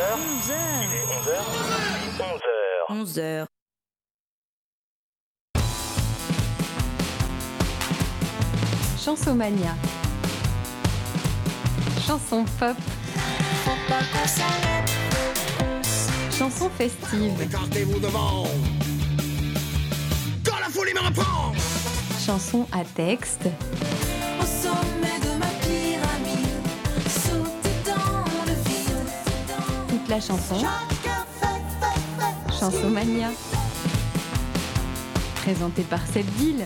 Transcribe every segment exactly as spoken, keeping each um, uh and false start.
heures. onze heures. Il est onze heures. onze heures. Chansomania. Chanson pop. Chanson festive. Écartez-vous devant. Quand la folie me reprend. Chanson à texte. Au sommet de ma pyramide, sauter dans le vide. Toute la chanson. Chacun fait, fait, fait. Chansomania. Présentée par Seb Gill.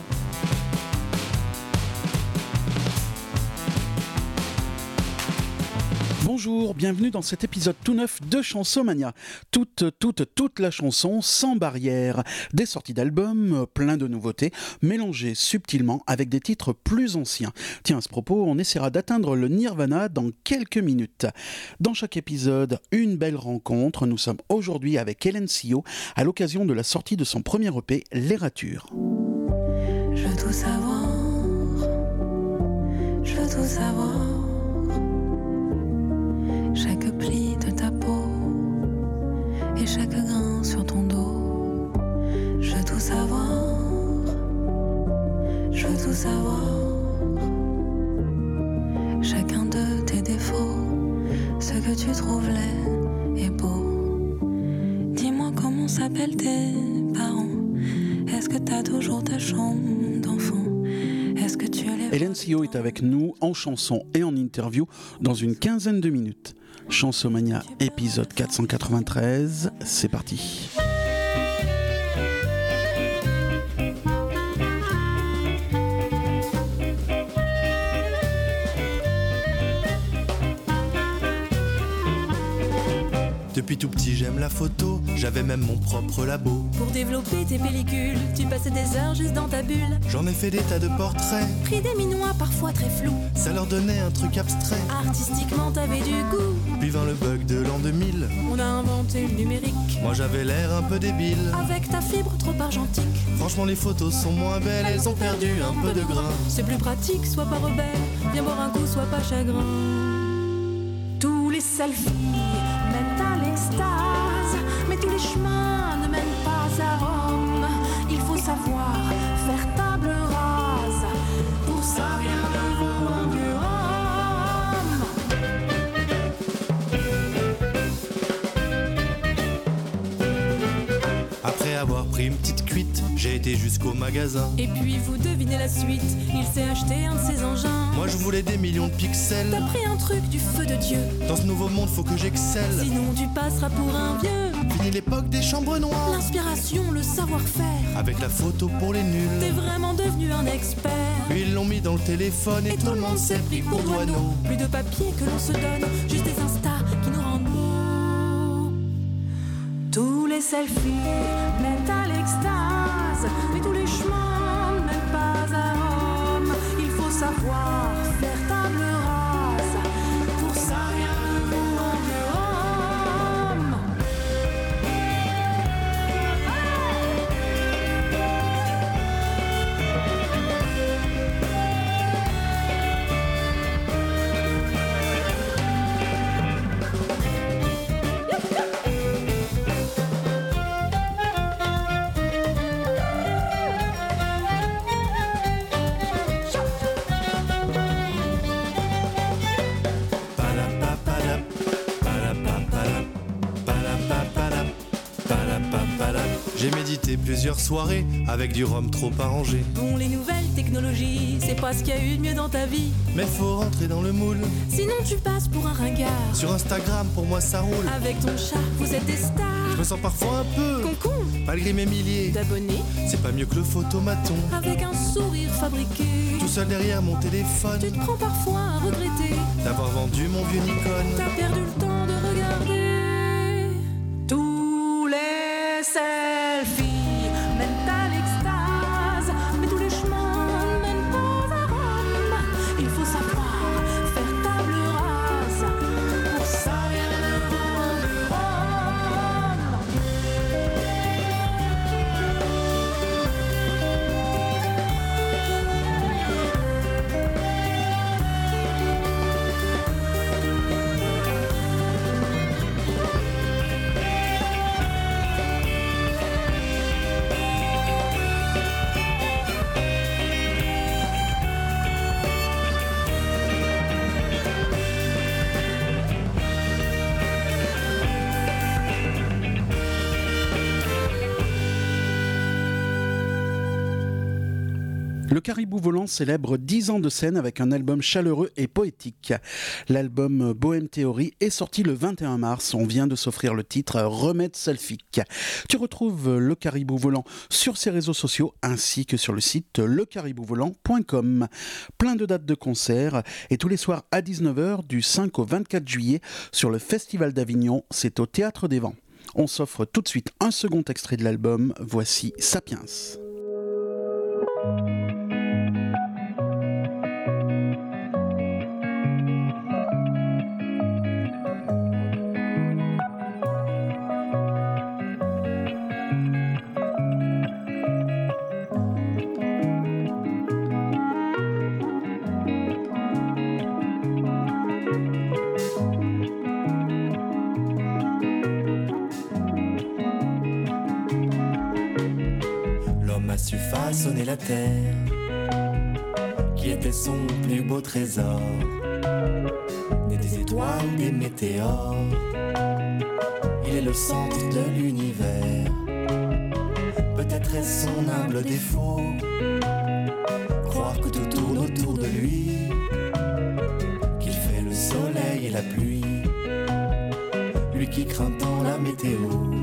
Bonjour, bienvenue dans cet épisode tout neuf de Chansomania. Toute, toute, toute la chanson sans barrière. Des sorties d'albums, plein de nouveautés, mélangées subtilement avec des titres plus anciens. Tiens, à ce propos, on essaiera d'atteindre le Nirvana dans quelques minutes. Dans chaque épisode, une belle rencontre. Nous sommes aujourd'hui avec Hélène Sio à l'occasion de la sortie de son premier E P, Les Ratures. Je veux tout savoir. Je veux tout savoir. Chaque pli de ta peau et chaque grain sur ton dos. Je veux tout savoir. Je veux tout savoir. Chacun de tes défauts, ce que tu trouves laid et beau. Dis-moi comment s'appellent tes parents. Est-ce que t'as toujours ta chambre d'enfant? Est-ce que tu les... Hélène Sio est avec nous en chanson et en interview dans une quinzaine de minutes. Chansomania épisode quatre cent quatre-vingt-treize, c'est parti. Depuis tout petit j'aime la photo, j'avais même mon propre labo. Pour développer tes pellicules, tu passais des heures juste dans ta bulle. J'en ai fait des tas de portraits, Pris des minois parfois très flous. ça leur donnait un truc abstrait. Artistiquement t'avais du goût. Puis vint le bug de l'an deux mille, On a inventé le numérique. moi j'avais l'air un peu débile. Avec ta fibre trop argentique. Franchement les photos sont moins belles, elles ont perdu un peu de grain. C'est plus pratique, sois pas rebelle. Viens boire un coup, sois pas chagrin. Tous les selfies mènent à l'extase, mais tous les chemins ne mènent pas à Rome. Il faut savoir faire table rase. Pour ça, rien ne vaut un vieux rhum. Après avoir pris une petite cuite, j'ai été jusqu'au magasin. Et puis vous devinez la suite, il s'est acheté un de ses engins. Moi je voulais des millions de pixels. T'as pris un truc du feu de Dieu, Dans ce nouveau monde faut que j'excelle. sinon tu passeras pour un vieux. Fini l'époque des chambres noires, L'inspiration, le savoir-faire, avec la photo pour les t'es nuls. vraiment devenu un expert. Puis ils l'ont mis dans le téléphone et, Et tout le monde s'est pris pour Doineau. Plus de papier que l'on se donne, juste des instas qui nous rendent beaux. Tous les selfies mènent à l'extase, mais tous les chemins ne mènent pas à Rome. Il faut savoir faire table rase, pour ça rien ne vaut un vieux rhum. Palapapalap, palapapalap, palapapalap, palapapalap. J'ai médité plusieurs soirées avec du rhum trop arrangé. Bon, les nouvelles technologies, c'est pas ce qu'il y a eu de mieux dans ta vie. Mais faut rentrer dans le moule. Sinon tu passes pour un ringard. Sur Instagram pour moi ça roule. Avec ton chat, vous êtes des stars. Je me sens parfois un peu, Concon malgré mes milliers. d'abonnés, C'est pas mieux que le photomaton. avec un sourire fabriqué. Tout seul derrière mon téléphone, Tu te prends parfois à regretter. d'avoir vendu mon vieux Nikon. T'as perdu le temps de regarder. Tous les selfies mènent à l'extase, mais tous les chemins ne mènent pas à Rome. Il faut savoir faire table rase, pour ça rien ne vaut un vieux rhum. Le Caribou Volant célèbre dix ans de scène avec un album chaleureux et poétique. L'album Bohème Théorie est sorti le vingt et un mars. On vient de s'offrir le titre Remède Selfique. Tu retrouves Le Caribou Volant sur ses réseaux sociaux ainsi que sur le site le caribou volant point com. Plein de dates de concerts et tous les soirs à dix-neuf heures du cinq au vingt-quatre juillet sur le Festival d'Avignon. C'est au Théâtre des Vents. On s'offre tout de suite un second extrait de l'album. Voici Sapiens. Su façonner la terre, qui était son plus beau trésor, né des étoiles, des météores. Il est le centre de l'univers. Peut-être est-ce son humble défaut, croire que tout tourne autour de lui, qu'il fait le soleil et la pluie, lui qui craint tant la météo.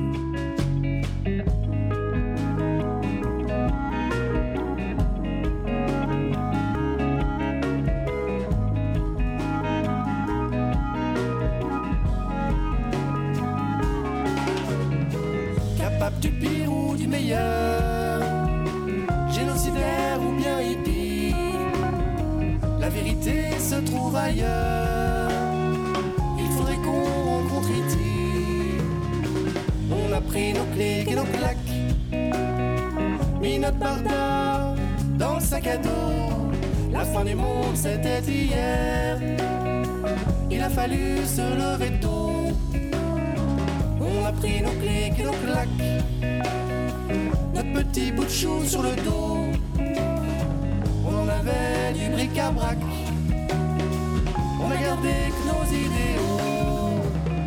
Du pire ou du meilleur, génocidaire ou bien hippie, la vérité se trouve ailleurs. Il faudrait qu'on rencontre E T. On a pris nos clics et nos claques, mis notre barda dans le sac à dos. La fin du monde c'était hier, il a fallu se lever tôt. On a pris nos clics et nos claques, notre petit bout de chou sur le dos. On avait du bric-à-brac, on a gardé que nos idéaux.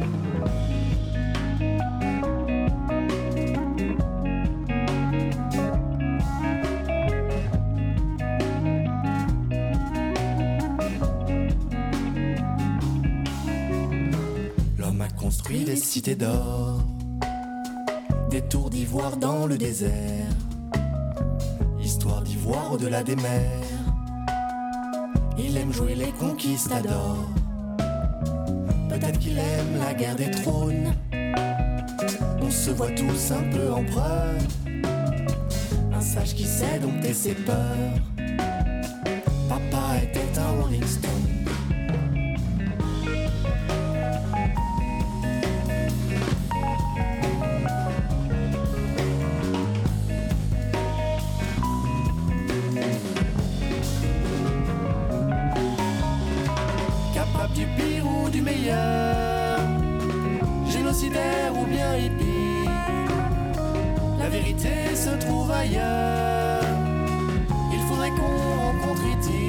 L'homme a construit des cités d'or, des tours d'ivoire dans le désert, histoire d'ivoire au-delà des mers. Il aime jouer les conquistadors, peut-être qu'il aime la guerre des trônes. On se voit tous un peu empereurs, un sage qui sait dompter ses peurs. Papa était un Rolling Stone. Du pire ou du meilleur, génocidaire ou bien hippie, la vérité se trouve ailleurs. Il faudrait qu'on rencontre E T.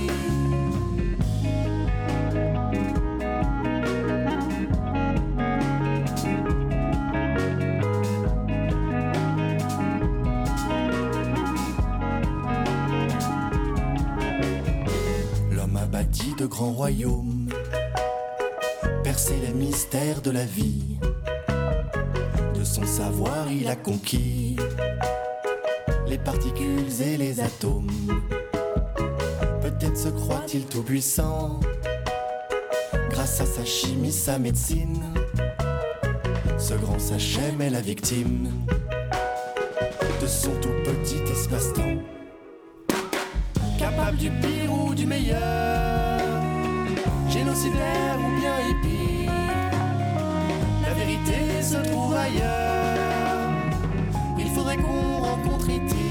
L'homme a bâti de grands royaumes, percer les mystères de la vie. De son savoir il a conquis les particules et les atomes. Peut-être se croit-il tout puissant, grâce à sa chimie, sa médecine. Ce grand sachem est la victime de son tout petit espace-temps. Capable du pire ou du meilleur, génocidaire ou bien hippie, la vérité se trouve ailleurs. Il faudrait qu'on rencontre E T.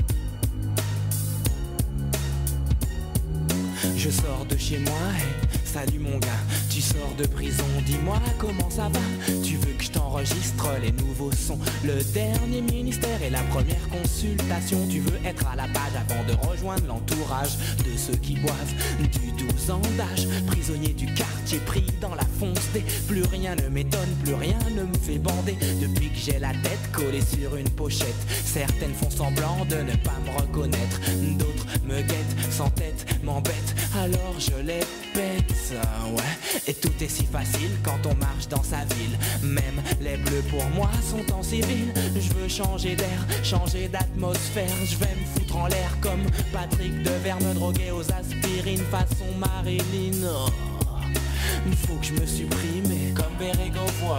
Je sors de chez moi et Salut mon gars, tu sors de prison, dis-moi comment ça va. Tu veux que je t'enregistre les nouveaux sons, le dernier ministère et la première consultation. Tu veux être à la page avant de rejoindre l'entourage de ceux qui boivent du douze ans d'âge. Prisonnier du quartier pris dans la fonce des. Plus rien ne m'étonne, plus rien ne me fait bander. Depuis que j'ai la tête collée sur une pochette, certaines font semblant de ne pas me reconnaître, d'autres me guettent, sans tête, m'embêtent, alors je les pète, ouais. Et tout est si facile quand on marche dans sa ville. Même les bleus pour moi sont en civil. Je veux changer d'air, changer d'atmosphère. Je vais me foutre en l'air comme Patrick Devers, me droguer aux aspirines façon Marilyn. Oh, faut que je me supprime comme Bérégovoy,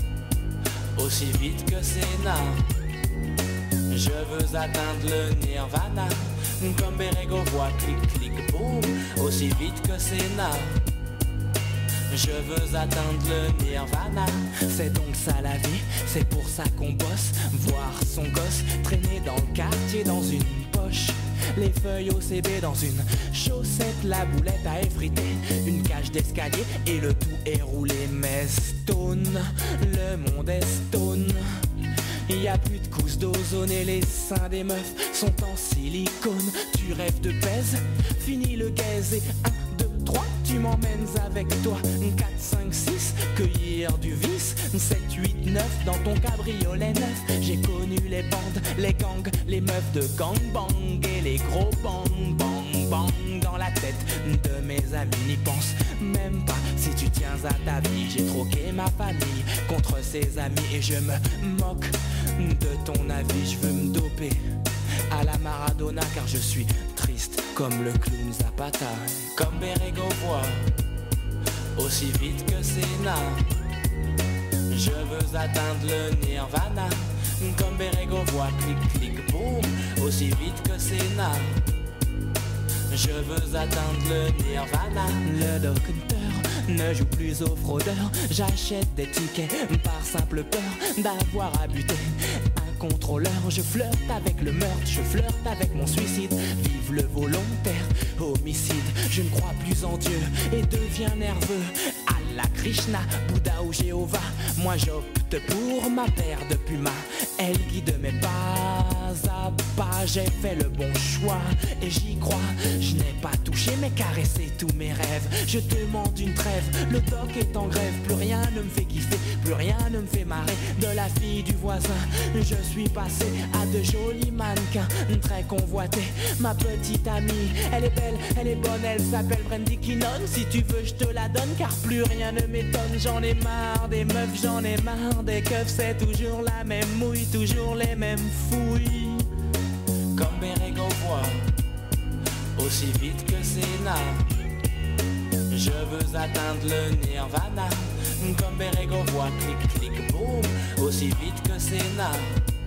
aussi vite que Sénat. Je veux atteindre le nirvana comme Bérégovoy, clic clic boum, aussi vite que Sénat. Je veux atteindre le nirvana. C'est donc ça la vie, c'est pour ça qu'on bosse. Voir son gosse traîner dans le quartier dans une poche, les feuilles O C B dans une chaussette, la boulette à effriter, une cage d'escalier et le tout est roulé. Mais stone, le monde est stone. Il y a plus de couches d'ozone et les seins des meufs sont en silicone. Tu rêves de pèse, fini le gaze et un, deux, trois, tu m'emmènes avec toi. quatre, cinq, six, cueillir du vice. sept, huit, neuf, dans ton cabriolet neuf. J'ai connu les bandes, les gangs, les meufs de gangbang et les gros bang bang bang dans la tête de mes amis. N'y pense même pas si tu tiens à ta vie. J'ai troqué ma famille contre ses amis et je me moque de ton avis. Je veux me doper à la Maradona car je suis triste comme le clown Zapata, comme Bérégovoy, aussi vite que Sénat. Je veux atteindre le nirvana comme Bérégovoy, clic clic boum, aussi vite que Sénat. Je veux atteindre le nirvana. Le docteur ne joue plus aux fraudeurs. J'achète des tickets par simple peur d'avoir à buter un contrôleur. Je flirte avec le meurtre, je flirte avec mon suicide. Vive le volontaire homicide. Je ne crois plus en Dieu et deviens nerveux. Allah, Krishna, Bouddha ou Jéhovah, moi j'opte pour ma paire de Puma. Elle guide mes pas à pas. J'ai fait le bon choix et j'y crois. Je n'ai pas touché mais caressé tous mes rêves. Je demande une trêve, le doc est en grève. Plus rien ne me fait kiffer, plus rien ne me fait marrer. De la fille du voisin, je suis passé à de jolis mannequins très convoités. Ma petite amie, elle est belle, elle est bonne, elle s'appelle Brandy Kinnon. Si tu veux je te la donne car plus rien ne m'étonne. J'en ai marre des meufs, j'en ai marre des keufs. C'est toujours la même mouille, toujours les mêmes fouilles. Comme Bérégovoy, aussi vite que Sénat. Je veux atteindre le nirvana comme Bérégovoy, clic clic boum, aussi vite que Sénat.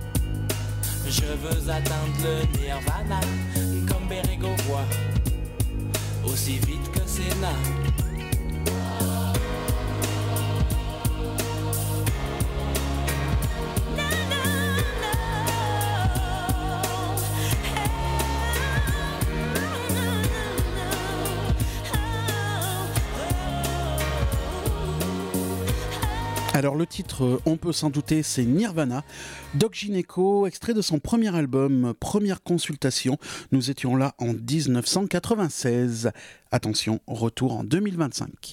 Je veux atteindre le nirvana comme Bérégovoy, aussi vite que Sénat. Alors le titre, on peut s'en douter, c'est Nirvana. Doc Gineco, extrait de son premier album, Première Consultation. Nous étions là en dix-neuf cent quatre-vingt-seize. Attention, retour en deux mille vingt-cinq.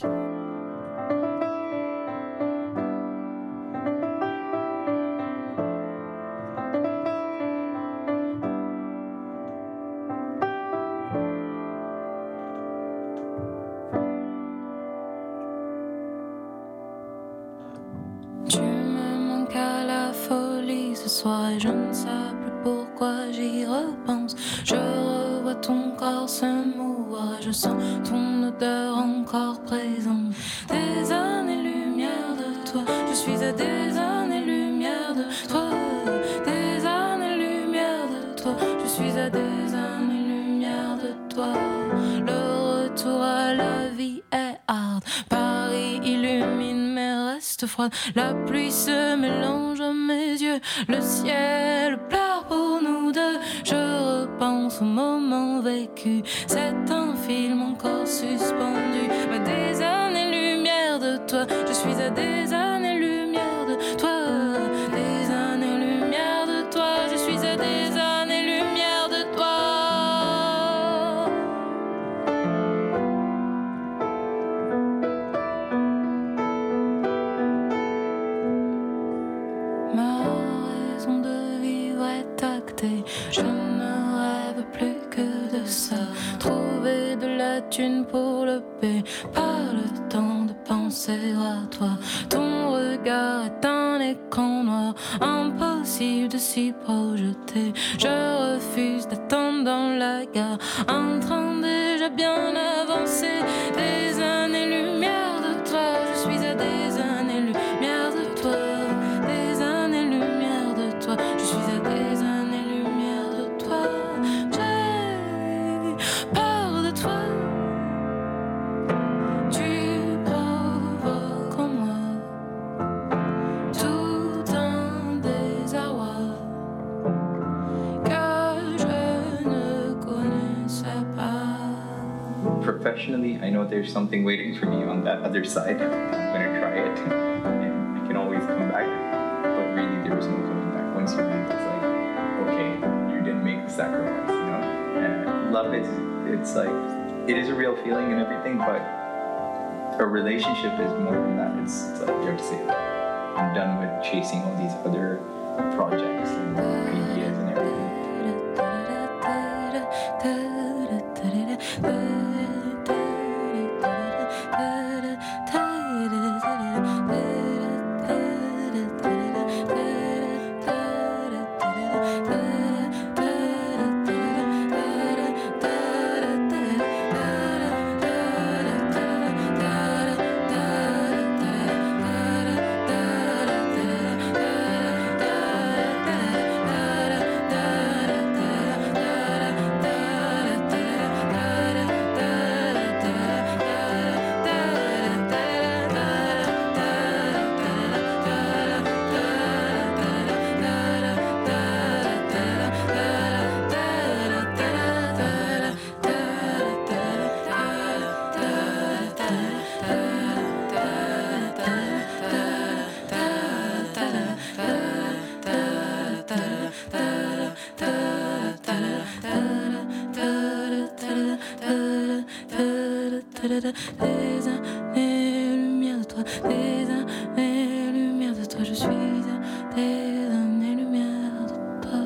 Ce soir et je ne sais plus pourquoi j'y repense. Je revois ton corps se mouvoir, je sens ton odeur encore présente. Des années-lumière de toi, je suis à des années-lumière de toi. Des années-lumière de toi, je suis à des années-lumière de toi. Le retour à la vie est hard, Paris illumine mes restes froides. La pluie se mélange à mes yeux, le ciel pleure pour nous deux. Je pense aux moments vécus. C'est un film encore suspendu. Mais des années-lumière de toi, je suis à des années-lumière de toi. Des années-lumière de toi, je suis à des années-lumière de toi. Ma raison de vivre est actée. Je ne rêve plus que de ça. Trouver de la thune pour le paix. Pas le temps de penser à toi. Ton regard est un écran noir. Impossible de s'y projeter. Je refuse d'attendre dans la gare. Un train déjà bien avancé. Des années-lumière de toi. Je suis à des années-lumière de toi. Des années-lumière de toi. Je suis à des années-lumière de toi. J'ai peur de toi. Tu provoques en moi tout un désarroi que je ne connaissais pas. Professionally, I know there's something waiting for me on that other side. I'm gonna try it, and I can always come back. But really, there is no coming back. Once you leave, it's like, okay, you didn't make the sacrifice, you know. And love is, it's like, it is a real feeling and everything, but a relationship is more than that. It's, it's like you have to say, I'm done with chasing all these other projects and ideas and everything. Des années-lumière de toi, des années-lumière de toi, je suis à des années-lumière de toi.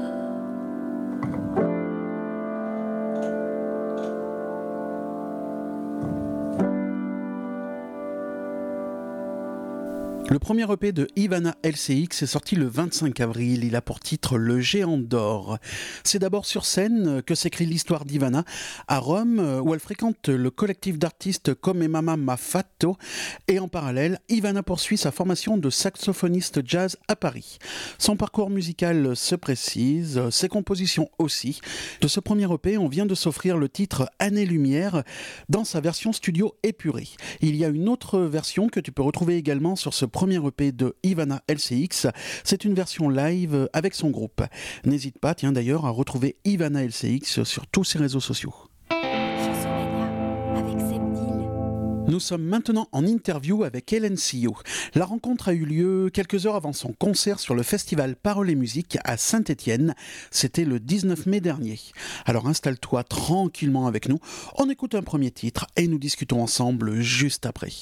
Le premier E P de Ivana L C X est sorti le vingt-cinq avril. Il a pour titre Le Géant d'Or. C'est d'abord sur scène que s'écrit l'histoire d'Ivana à Rome, où elle fréquente le collectif d'artistes Come Mama Ma Fatto. Et en parallèle, Ivana poursuit sa formation de saxophoniste jazz à Paris. Son parcours musical se précise, ses compositions aussi. De ce premier E P, on vient de s'offrir le titre Années-Lumière dans sa version studio épurée. Il y a une autre version que tu peux retrouver également sur ce premier E P de Ivana L C X. C'est une version live avec son groupe. N'hésite pas, tiens d'ailleurs, à retrouver Ivana L C X sur tous ses réseaux sociaux. Nous sommes maintenant en interview avec Hélène Sillot. La rencontre a eu lieu quelques heures avant son concert sur le festival Paroles et Musique à Saint-Étienne. C'était le dix-neuf mai dernier. Alors installe-toi tranquillement avec nous. On écoute un premier titre et nous discutons ensemble juste après.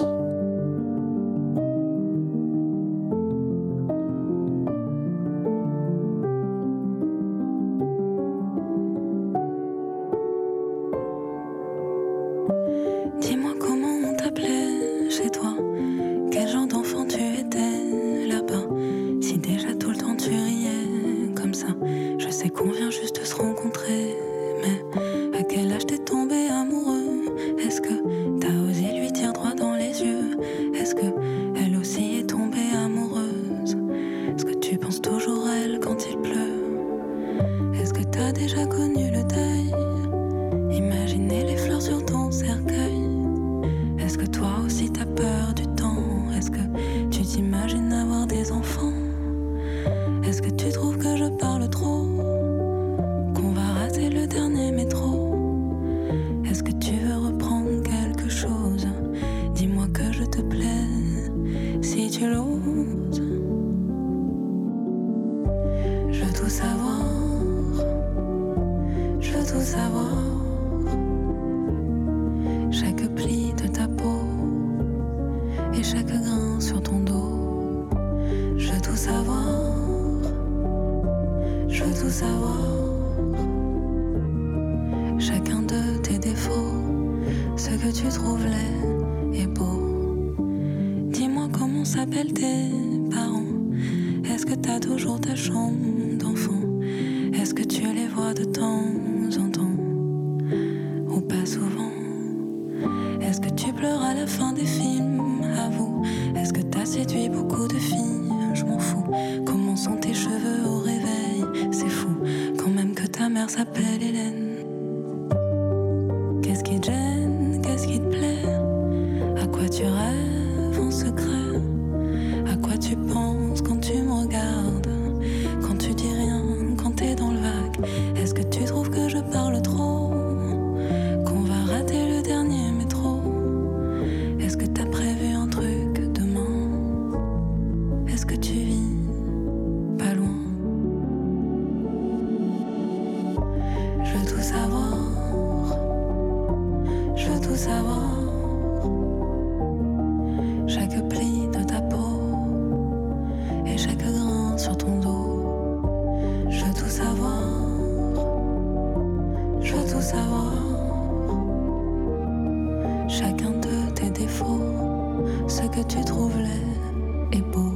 Dis-moi comment on t'appelait chez toi. Quel genre d'enfant tu étais là-bas. Si déjà tout le temps tu riais comme ça. Je sais qu'on vient juste de se rencontrer, mais à quel âge t'es tombé amoureux? Est-ce que t'as osé lui dire droit dans les yeux? Est-ce que elle aussi est tombée amoureuse? Est-ce que tu penses toujours à elle quand il pleut? Est-ce que t'as déjà connu le deuil? Imaginez les fleurs sur ton cercueil. Est-ce que toi aussi t'as peur du temps? Est-ce que tu t'imagines avoir des enfants? Est-ce que tu trouves que je parle trop? Qu'on va rater le dernier tout savoir. Chacun de tes défauts, ce que tu trouves laid et beau. Dis-moi comment s'appellent tes parents. Est-ce que t'as toujours ta chambre d'enfant? Est-ce que tu les vois de temps en temps ou pas souvent? Est-ce que tu pleures à la fin des films? Avoue. Est-ce que t'as séduit beaucoup de filles? Je m'en fous. Comment sont tes cheveux au réveil? C'est fou. Quand même que ta mère s'appelle Hélène. Qu'est-ce qui te gêne? Qu'est-ce qui te plaît? À quoi tu rêves en secret? À quoi tu penses quand tu me regardes? Quand tu dis rien, quand t'es dans le vague. Est-ce que tu trouves que je parle trop? Qu'on va rater le dernier métro? Est-ce que t'as prévu un truc demain? Est-ce que tu vis pas loin? Je veux tout savoir. Je veux tout savoir. Chaque pli de ta peau et chaque grain sur ton dos. Je veux tout savoir. Je veux tout savoir. Chacun de tes défauts, ce que tu trouves laid et beau.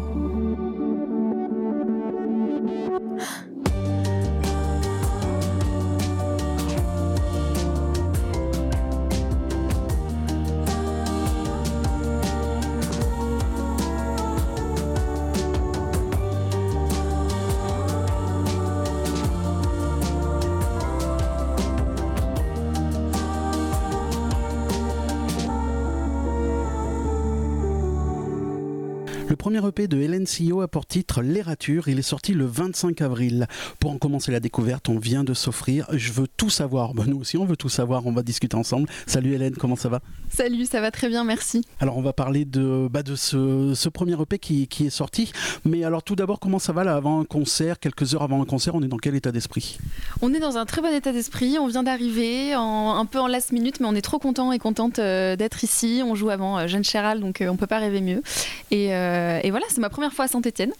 Le premier E P de Hélène Sillot a pour titre L'Érature. Il est sorti le vingt-cinq avril. Pour en commencer la découverte, on vient de s'offrir Je veux tout savoir. Ben, nous aussi, on veut tout savoir. On va discuter ensemble. Salut Hélène, comment ça va? Salut, ça va très bien, merci. Alors, on va parler de, bah, de ce, ce premier E P qui, qui est sorti. Mais alors, tout d'abord, comment ça va là, avant un concert, quelques heures avant un concert? On est dans quel état d'esprit? On est dans un très bon état d'esprit. On vient d'arriver, en, un peu en last minute, mais on est trop content et contente euh, d'être ici. On joue avant euh, Jeanne Chéral, donc euh, on peut pas rêver mieux. Et, euh, et voilà, c'est ma première fois à Saint-Étienne.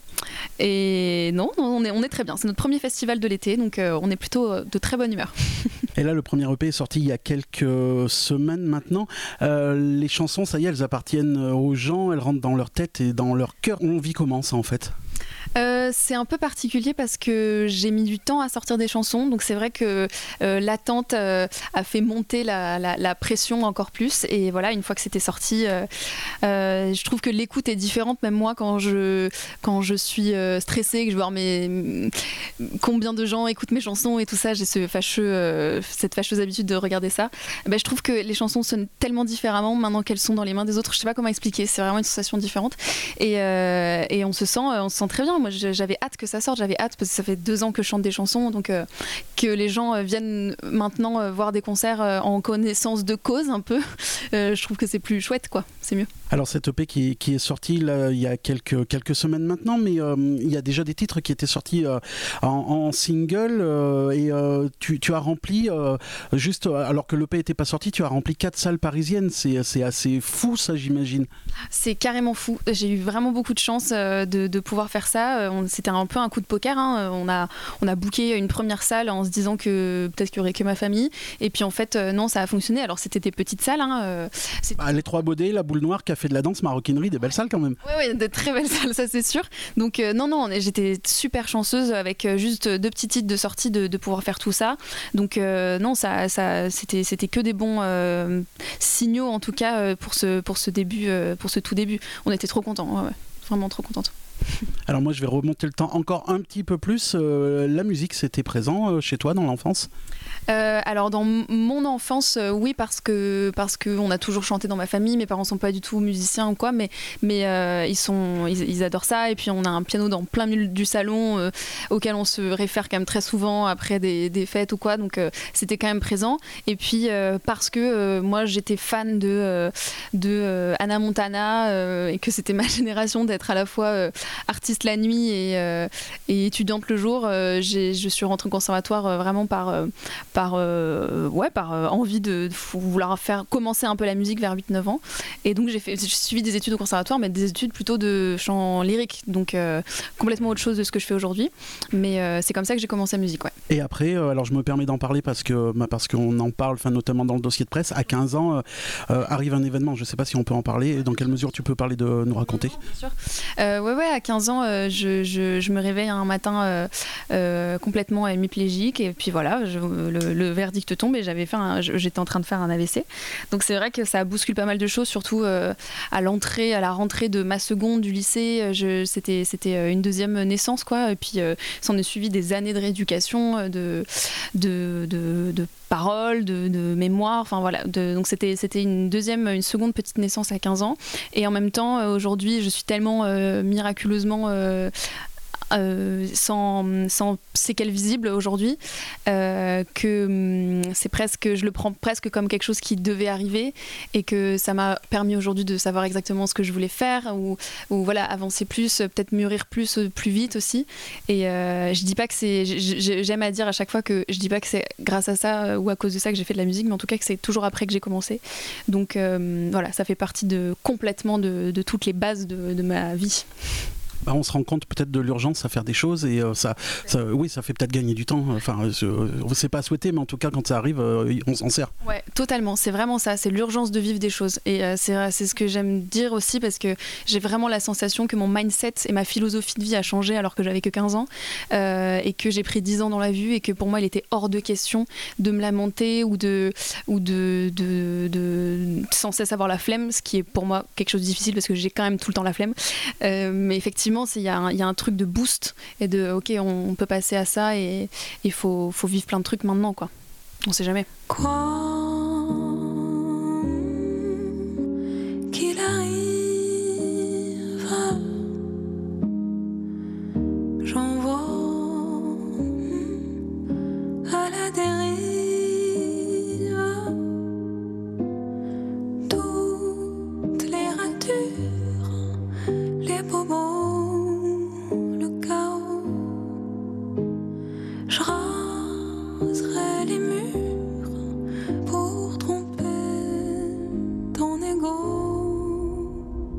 Et non, on est, on est très bien. C'est notre premier festival de l'été, donc euh, on est plutôt euh, de très bonne humeur. Et là, le premier E P est sorti il y a quelques semaines maintenant. Euh, les chansons, ça y est, elles appartiennent aux gens, elles rentrent dans leur tête et dans leur cœur. On vit comment ça en fait? Euh, c'est un peu particulier parce que j'ai mis du temps à sortir des chansons, donc c'est vrai que euh, l'attente euh, a fait monter la, la, la pression encore plus, et voilà, une fois que c'était sorti, euh, euh, je trouve que l'écoute est différente. Même moi, quand je, quand je suis euh, stressée, que je veux voir mes, combien de gens écoutent mes chansons et tout ça, j'ai ce fâcheux, euh, cette fâcheuse habitude de regarder ça, ben, je trouve que les chansons sonnent tellement différemment maintenant qu'elles sont dans les mains des autres. Je sais pas comment expliquer, c'est vraiment une sensation différente, et, euh, et on se sent, on se sent très bien. Moi, j'avais hâte que ça sorte, j'avais hâte parce que ça fait deux ans que je chante des chansons, donc euh, que les gens euh, viennent maintenant euh, voir des concerts euh, en connaissance de cause un peu, euh, je trouve que c'est plus chouette, quoi, c'est mieux. Alors cet E P qui, qui est sorti là, il y a quelques, quelques semaines maintenant, mais euh, il y a déjà des titres qui étaient sortis euh, en, en single euh, et euh, tu, tu as rempli, euh, juste alors que l'E P n'était pas sorti, tu as rempli quatre salles parisiennes, c'est, c'est assez fou ça, j'imagine. C'est carrément fou, j'ai eu vraiment beaucoup de chance euh, de, de pouvoir faire ça. On, c'était un peu un coup de poker, hein. on, a, on a booké une première salle en se disant que peut-être qu'il n'y aurait que ma famille, et puis en fait euh, non, ça a fonctionné. Alors c'était des petites salles, hein, euh, ah, les Trois Baudets, la Boule Noire, Café de la Danse, Maroquinerie, des belles salles quand même. Oui, oui, de très belles salles, ça c'est sûr. Donc euh, non, non, j'étais super chanceuse avec euh, juste deux petits titres de sortie de, de pouvoir faire tout ça. Donc euh, non, ça, ça, c'était, c'était que des bons euh, signaux en tout cas euh, pour ce, pour ce début, euh, pour ce tout début. On était trop contents, ouais, ouais, vraiment trop contente. Alors moi je vais remonter le temps encore un petit peu plus. Euh, la musique, c'était présent euh, chez toi dans l'enfance? Euh, alors dans m- mon enfance, euh, oui, parce que parce que on a toujours chanté dans ma famille. Mes parents sont pas du tout musiciens ou quoi, mais mais euh, ils sont ils, ils adorent ça. Et puis on a un piano dans plein milieu du salon euh, auquel on se réfère quand même très souvent après des, des fêtes ou quoi. Donc euh, c'était quand même présent. Et puis euh, parce que euh, moi j'étais fan de euh, de euh, Hannah Montana euh, et que c'était ma génération d'être à la fois euh, artiste la nuit et, euh, et étudiante le jour, euh, j'ai, je suis rentrée au conservatoire euh, vraiment par, euh, par, euh, ouais, par euh, envie de, de vouloir faire commencer un peu la musique vers huit neuf ans. Et donc j'ai, fait, j'ai suivi des études au conservatoire, mais des études plutôt de chant lyrique, donc euh, complètement autre chose de ce que je fais aujourd'hui. Mais euh, c'est comme ça que j'ai commencé la musique. Ouais. Et après, euh, alors je me permets d'en parler parce, que, bah, parce qu'on en parle, notamment dans le dossier de presse, à quinze ans, euh, euh, arrive un événement, je ne sais pas si on peut en parler, et dans quelle mesure tu peux parler de nous raconter. Bien sûr. Euh, ouais, ouais, à quinze ans, euh, je, je, je me réveille un matin euh, euh, complètement hémiplégique, et puis voilà, je, le, le verdict tombe, et j'avais fait un, j'étais en train de faire un A V C. Donc c'est vrai que ça bouscule pas mal de choses, surtout euh, à l'entrée, à la rentrée de ma seconde du lycée, je, c'était, c'était une deuxième naissance, quoi, et puis euh, s'en est suivi des années de rééducation, de, de, de, de paroles, de, de mémoire, enfin voilà, de, donc c'était, c'était une deuxième, une seconde petite naissance à quinze ans, et en même temps, euh, aujourd'hui, je suis tellement euh, miraculeusement euh, Euh, sans, sans séquelles visibles aujourd'hui, euh, que hum, c'est presque, je le prends presque comme quelque chose qui devait arriver, et que ça m'a permis aujourd'hui de savoir exactement ce que je voulais faire, ou, ou voilà, avancer plus, peut-être mûrir plus, plus vite aussi. Et euh, je dis pas que c'est, j'aime à dire à chaque fois que je dis pas que c'est grâce à ça ou à cause de ça que j'ai fait de la musique, mais en tout cas que c'est toujours après que j'ai commencé. Donc euh, voilà, ça fait partie de complètement de, de toutes les bases de, de ma vie. Bah, on se rend compte peut-être de l'urgence à faire des choses, et euh, ça, ça, oui, ça fait peut-être gagner du temps. Enfin, euh, c'est pas souhaité, mais en tout cas, quand ça arrive, euh, on s'en sert. Ouais, totalement. C'est vraiment ça. C'est l'urgence de vivre des choses. Et euh, c'est, c'est ce que j'aime dire aussi, parce que j'ai vraiment la sensation que mon mindset et ma philosophie de vie a changé alors que j'avais que quinze ans, euh, et que j'ai pris dix ans dans la vue, et que pour moi, il était hors de question de me lamenter ou de, ou de, de, de, de sans cesse avoir la flemme, ce qui est pour moi quelque chose de difficile parce que j'ai quand même tout le temps la flemme. Euh, mais effectivement, il y, y a un truc de boost et de ok, on, on peut passer à ça, et il faut, faut vivre plein de trucs maintenant, quoi. On sait jamais. Quoi qu'il arrive, j'envoie à la dérive toutes les ratures, les bobos, je raserai les murs pour tromper ton ego.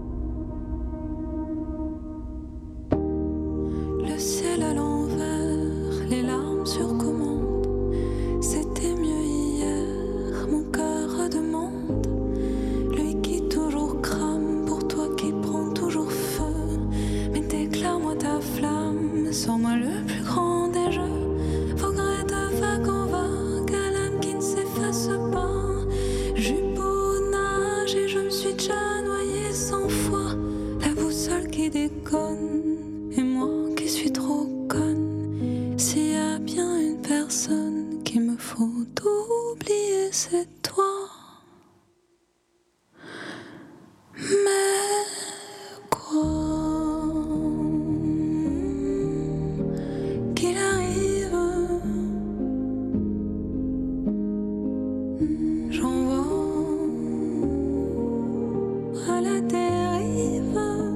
Le ciel à l'envers, les larmes sur commande. C'était mieux hier, mon cœur demande. Lui qui toujours crame, pour toi qui prend toujours feu. Mais déclare-moi ta flamme, sors-moi le plus grand des jeux. Et moi qui suis trop conne, s'il y a bien une personne qu'il me faut oublier, c'est toi. Mais quoi qu'il arrive, j'envoie à la dérive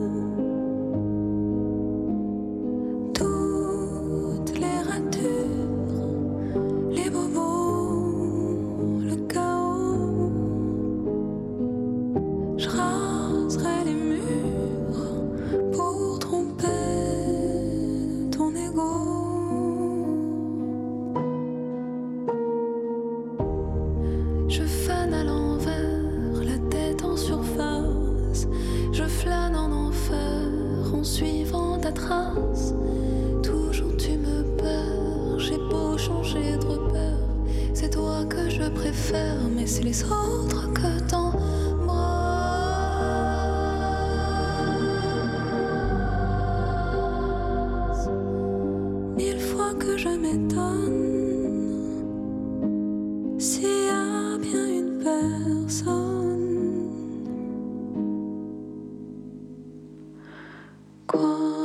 mais c'est les autres que t'embrassent. Mille fois que je m'étonne, s'il y a bien une personne. Quoi